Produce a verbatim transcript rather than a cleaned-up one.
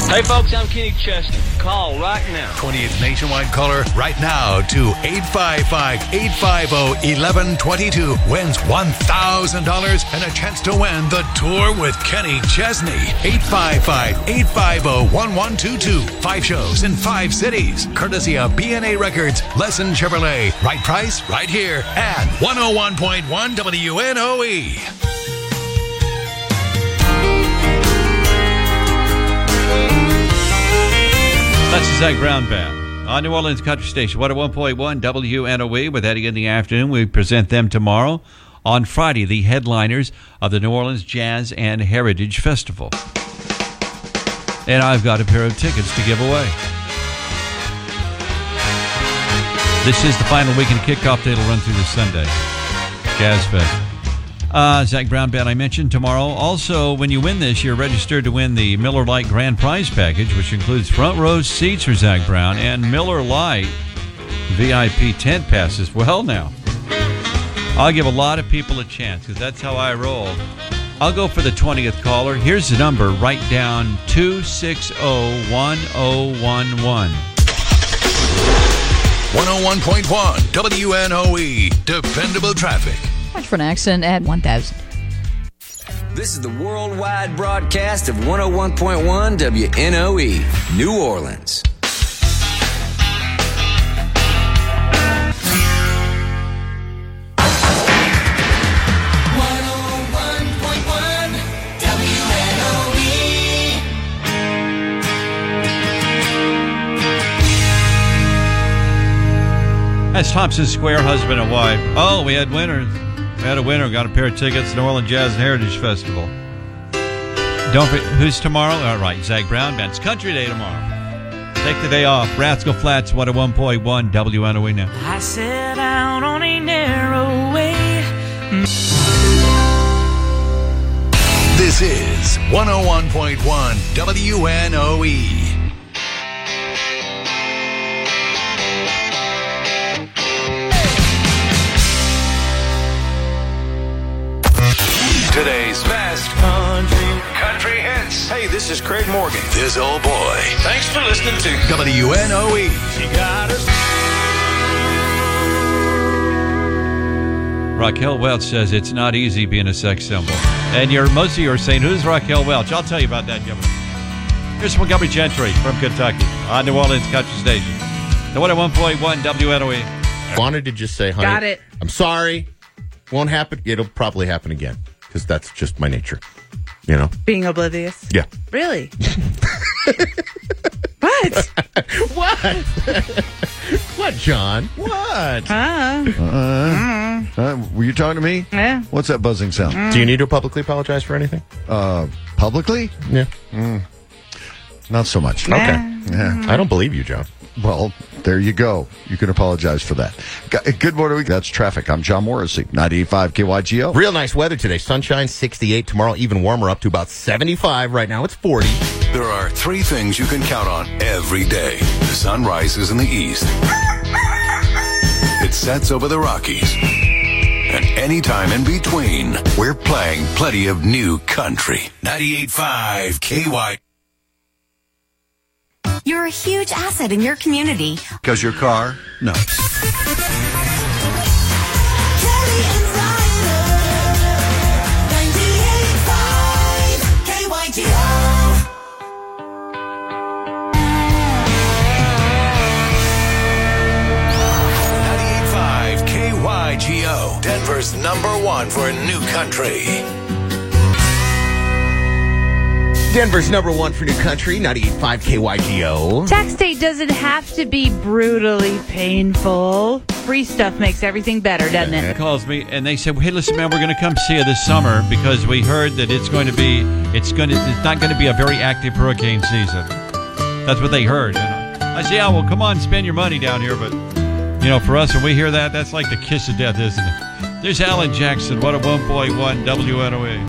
Hey, folks, I'm Kenny Chesney. Call right now. twentieth nationwide caller right now to eight five five, eight five zero, one one two two wins one thousand dollars and a chance to win the tour with Kenny Chesney. eight five five, eight five zero, one one two two. Five shows in five cities. Courtesy of B and A Records, Lesson Chevrolet. Right price, right here. And one oh one point one W N O E. That's the Zach Brown Band on New Orleans Country Station, one oh one point one W N O E with Eddie in the afternoon. We present them tomorrow on Friday, the headliners of the New Orleans Jazz and Heritage Festival. And I've got a pair of tickets to give away. This is the final weekend kickoff day. It'll run through this Sunday. Jazz Fest. Uh, Zach Brown Band I mentioned tomorrow. Also, when you win this, you're registered to win the Miller Lite Grand Prize Package, which includes front row seats for Zach Brown and Miller Lite V I P tent passes. Well, now, I'll give a lot of people a chance because that's how I roll. I'll go for the twentieth caller. Here's the number. Write down two six zero, one zero one one. one oh one point one W N O E. Dependable traffic. Watch for an accident at one thousand. This is the worldwide broadcast of one oh one point one W N O E, New Orleans. That's Thompson Square, husband and wife. Oh, we had winners. We had a winner. Got a pair of tickets to New Orleans Jazz and Heritage Festival. Don't forget, who's tomorrow? All right, Zach Brown Band. It's Country Day tomorrow. Take the day off. Rascal Flatts, one oh one point one W N O E now. I set out on a narrow way. This is one oh one point one W N O E. Today's best country country hits. Hey, this is Craig Morgan. This old boy. Thanks for listening to W N O E. She Got Us. Raquel Welch says it's not easy being a sex symbol. And you're most of you are saying, who's Raquel Welch? I'll tell you about that, Governor. Here's Montgomery Gentry from Kentucky on New Orleans Country Station. The one oh one point one W N O E. Wanted to just say, honey, Got it. I'm sorry. Won't happen. It'll probably happen again. Because that's just my nature, you know? Being oblivious? Yeah. Really? What? What? What, John? What? Huh? Uh, uh, were you talking to me? Yeah. What's that buzzing sound? Mm. Do you need to publicly apologize for anything? Uh, publicly? Yeah. Mm. Not so much. Nah. Okay. Yeah. I don't believe you, John. Well, there you go. You can apologize for that. Good morning. That's traffic. I'm John Morrissey, ninety-eight point five K Y G O. Real nice weather today. Sunshine, sixty-eight. Tomorrow, even warmer, up to about seventy-five. Right now, it's forty. There are three things you can count on every day. The sun rises in the east. It sets over the Rockies. And any time in between, we're playing plenty of new country. ninety-eight point five K Y. You're a huge asset in your community. Because your car? No. ninety-eight point five K Y G O. Denver's number one for new country. Denver's number one for new country, ninety-eight point five K Y G O. Tax day doesn't have to be brutally painful. Free stuff makes everything better, doesn't it? Calls me and they said, "Hey, listen, man, we're going to come see you this summer because we heard that it's going to be, it's going to, it's not going to be a very active hurricane season." That's what they heard. And I said, "Yeah, well, come on, spend your money down here." But you know, for us, when we hear that, that's like the kiss of death, isn't it? There's Alan Jackson, one oh one point one W N O E.